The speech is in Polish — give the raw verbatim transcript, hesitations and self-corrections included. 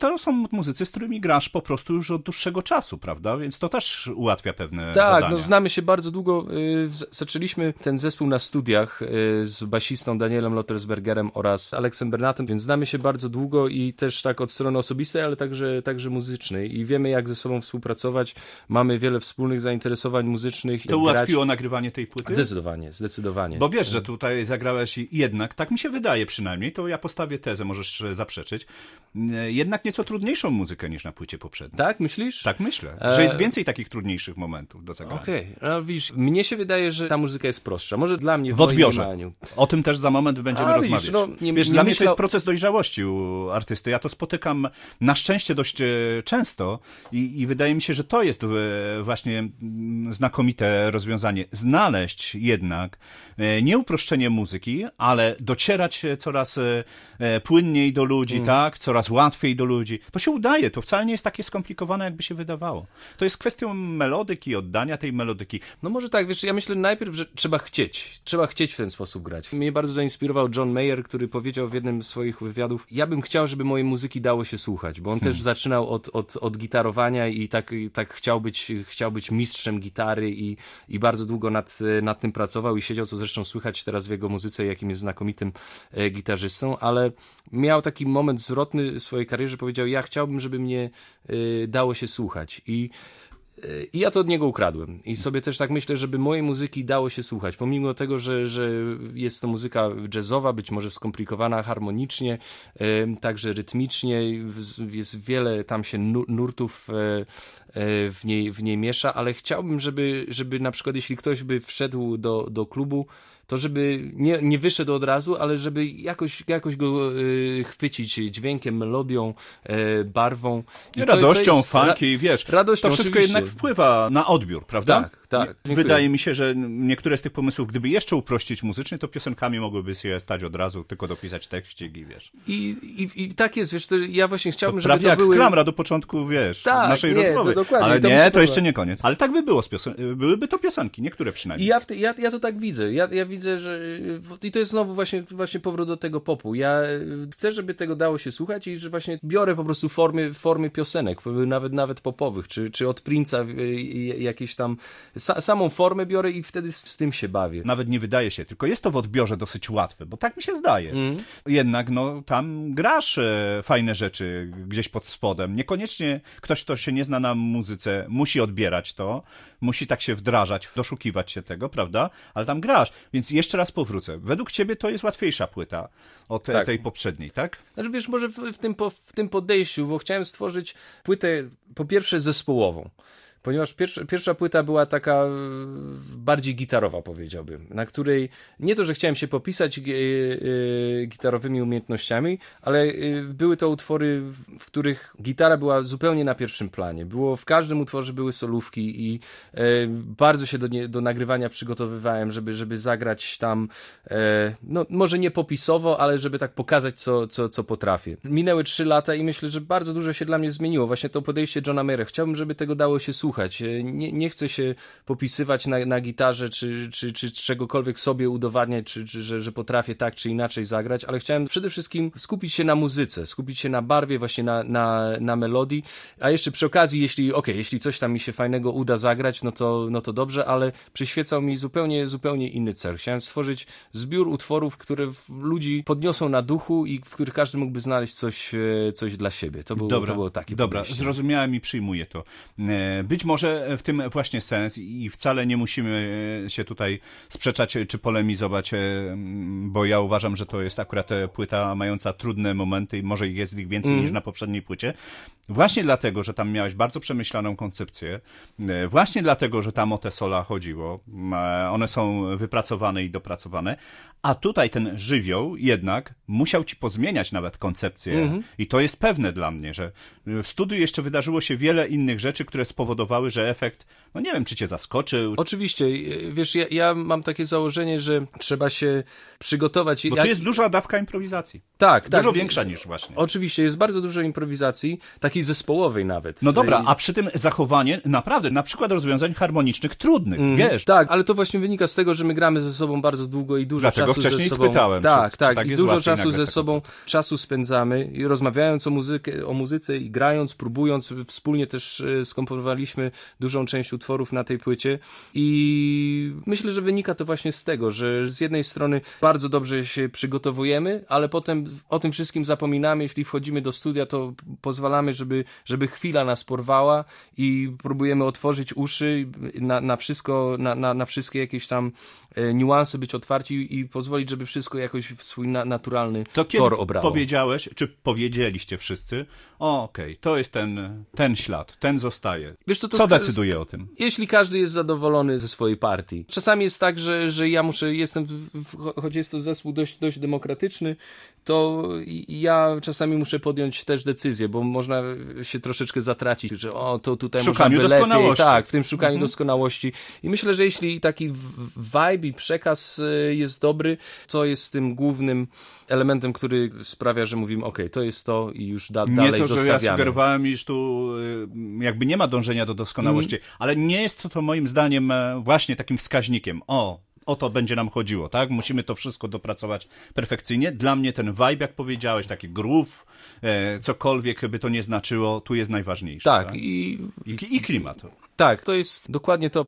to są muzycy, z którymi grasz po prostu już od dłuższego czasu, prawda? Więc to też ułatwia pewne tak, zadania. Tak, no znamy się bardzo długo. Zaczęliśmy ten zespół na studiach z basistą Danielem Lottersbergerem oraz Aleksem Bernatem, więc znamy się bardzo długo i też tak od strony osobistej, ale także, także muzycznej. I wiemy, jak ze sobą współpracować. Mamy wiele wspólnych zainteresowań muzycznych. To ułatwiło grać. nagrywanie tej płyty? Zdecydowanie, zdecydowanie. Bo wiesz, że tutaj zagrałeś jednak, tak mi się wydaje przynajmniej, to ja postawię tezę, możesz zaprzeczyć, jednak nieco trudniejszą muzykę niż na płycie poprzedniej. Tak, myślisz? Tak myślę, że jest więcej takich trudniejszych momentów do zagrania. Okej, okay. No widzisz, mnie się wydaje, że ta muzyka jest prostsza. Może dla mnie w, w odbiorze. Mniemaniu. O tym też za moment będziemy A, rozmawiać. Widzisz, no, nie, wiesz, nie dla myślał... mnie to jest proces dojrzałości u artysty. Ja to spotykam na szczęście dość często i, i wydaje mi się, że to jest właśnie znakomite rozwiązanie. Znaleźć jednak nie uproszczenie muzyki, ale docierać coraz płynniej do ludzi, mm. tak? Coraz łatwiej do ludzi. To się udaje, to wcale nie jest takie skomplikowane, jakby się wydawało. To jest kwestią melodyki, oddania tej melodyki. No może tak, wiesz, ja myślę najpierw, że trzeba chcieć. Trzeba chcieć w ten sposób grać. Mnie bardzo zainspirował John Mayer, który powiedział w jednym z swoich wywiadów, ja bym chciał, żeby mojej muzyki dało się słuchać, bo on hmm. też zaczynał od, od, od gitarowania i tak, i tak chciał być, chciał być mistrzem gitary i, i bardzo długo nad, nad tym pracował i siedział, co zresztą słychać teraz w jego muzyce, jakim jest znakomitym e, gitarzystą, ale miał taki moment zwrotny w swojej karierze, powiedział, ja chciałbym, żeby mnie e, dało się słuchać i I ja to od niego ukradłem. I sobie też tak myślę, żeby mojej muzyki dało się słuchać. Pomimo tego, że, że jest to muzyka jazzowa, być może skomplikowana harmonicznie, e, także rytmicznie, jest wiele tam się nurtów e, e, w, niej, w niej miesza, ale chciałbym, żeby, żeby na przykład jeśli ktoś by wszedł do, do klubu, to żeby nie, nie wyszedł od razu, ale żeby jakoś, jakoś go y, chwycić dźwiękiem, melodią, y, barwą. I radością, to jest, funky, wiesz, radością, to wszystko oczywiście. jednak wpływa na odbiór, prawda? Tak, tak. Wydaje mi się, że niektóre z tych pomysłów, gdyby jeszcze uprościć muzycznie, to piosenkami mogłyby się stać od razu, tylko dopisać tekścik i wiesz. I, i, i tak jest, wiesz, to ja właśnie chciałbym, to żeby prawie to jak były... Klamra do początku, wiesz, tak, naszej nie, rozmowy. To dokładnie. Ale to nie, to jeszcze nie koniec. Ale tak by było, z piosen- byłyby to piosenki, niektóre przynajmniej. I ja, w te, ja, ja to tak widzę. Ja, ja widzę, że... I to jest znowu właśnie, właśnie powrót do tego popu. Ja chcę, żeby tego dało się słuchać i że właśnie biorę po prostu formy, formy piosenek, nawet nawet popowych, czy, czy od Prince'a jakieś tam... Sa, samą formę biorę i wtedy z, z tym się bawię. Nawet nie wydaje się, tylko jest to w odbiorze dosyć łatwe, bo tak mi się zdaje. Mm. Jednak no tam grasz e, fajne rzeczy gdzieś pod spodem. Niekoniecznie ktoś, kto się nie zna na muzyce, musi odbierać to, musi tak się wdrażać, doszukiwać się tego, prawda? Ale tam grasz. Więc jeszcze raz powrócę. Według ciebie to jest łatwiejsza płyta od tak. tej poprzedniej, tak? Znaczy wiesz, może w, w, tym, po, w tym podejściu, bo chciałem stworzyć płytę po pierwsze zespołową. Ponieważ pierwsza, pierwsza płyta była taka bardziej gitarowa, powiedziałbym, na której nie to, że chciałem się popisać e, e, gitarowymi umiejętnościami, ale e, były to utwory, w, w których gitara była zupełnie na pierwszym planie. Było, w każdym utworze były solówki i e, bardzo się do, nie, do nagrywania przygotowywałem, żeby, żeby zagrać tam, e, no może nie popisowo, ale żeby tak pokazać, co, co, co potrafię. Minęły trzy lata i myślę, że bardzo dużo się dla mnie zmieniło. Właśnie to podejście Johna Mayera. Chciałbym, żeby tego dało się słuchać. Nie, nie chcę się popisywać na, na gitarze, czy, czy, czy czegokolwiek sobie udowadniać, czy, czy że, że potrafię tak czy inaczej zagrać, ale chciałem przede wszystkim skupić się na muzyce, skupić się na barwie, właśnie na, na, na melodii, a jeszcze przy okazji, jeśli okej, jeśli coś tam mi się fajnego uda zagrać, no to, no to dobrze, ale przyświecał mi zupełnie, zupełnie inny cel. Chciałem stworzyć zbiór utworów, które ludzi podniosą na duchu i w których każdy mógłby znaleźć coś, coś dla siebie. To było, dobra, to było takie Dobra, podejście. Zrozumiałem i przyjmuję to. Być może w tym właśnie sens i wcale nie musimy się tutaj sprzeczać czy polemizować, bo ja uważam, że to jest akurat płyta mająca trudne momenty i może jest ich więcej mm. niż na poprzedniej płycie. Właśnie dlatego, że tam miałeś bardzo przemyślaną koncepcję, właśnie dlatego, że tam o te sola chodziło, one są wypracowane i dopracowane, a tutaj ten żywioł jednak musiał ci pozmieniać nawet koncepcję mm-hmm. i to jest pewne dla mnie, że w studiu jeszcze wydarzyło się wiele innych rzeczy, które spowodowały, że efekt, no nie wiem, czy cię zaskoczył. Oczywiście, wiesz, ja, ja mam takie założenie, że trzeba się przygotować. Bo ja... tu jest duża dawka improwizacji. Tak, tak. Dużo większa niż właśnie. Oczywiście, jest bardzo dużo improwizacji, takiej takiej zespołowej nawet. No dobra, a przy tym zachowanie naprawdę, na przykład rozwiązań harmonicznych trudnych, mm, wiesz. Tak, ale to właśnie wynika z tego, że my gramy ze sobą bardzo długo i dużo Dlatego czasu ze wcześniej sobą... spytałem, Tak, czy, tak, czy tak i jest dużo czasu ze tak sobą czasu spędzamy i rozmawiając o, muzykę, o muzyce i grając, próbując, wspólnie też skomponowaliśmy dużą część utworów na tej płycie i myślę, że wynika to właśnie z tego, że z jednej strony bardzo dobrze się przygotowujemy, ale potem o tym wszystkim zapominamy, jeśli wchodzimy do studia, to pozwalamy, żeby, żeby chwila nas porwała i próbujemy otworzyć uszy na, na wszystko, na, na, na wszystkie jakieś tam e, niuanse, być otwarci i pozwolić, żeby wszystko jakoś w swój na, naturalny to kiedy tor obrało. powiedziałeś, czy powiedzieliście wszyscy, o okej, okay, to jest ten, ten ślad, ten zostaje. Wiesz, co, to co sk- decyduje o tym? Jeśli każdy jest zadowolony ze swojej partii. Czasami jest tak, że, że ja muszę, jestem, choć jest to zespół dość, dość demokratyczny, to ja czasami muszę podjąć też decyzję, bo można się troszeczkę zatracić, że o, to tutaj w szukaniu można by doskonałości. lepiej. Tak, w tym szukaniu mhm. doskonałości. I myślę, że jeśli taki vibe i przekaz jest dobry, to jest tym głównym elementem, który sprawia, że mówimy, okej, okay, to jest to i już da, nie dalej to, zostawiamy. Nie to, że ja sugerowałem, iż tu jakby nie ma dążenia do doskonałości, mm. ale nie jest to, to moim zdaniem właśnie takim wskaźnikiem. O, o to będzie nam chodziło, tak? Musimy to wszystko dopracować perfekcyjnie. Dla mnie ten vibe, jak powiedziałeś, taki groove, e, cokolwiek by to nie znaczyło, tu jest najważniejsze. Tak, tak? I, I, i klimat. Tak, to jest dokładnie to.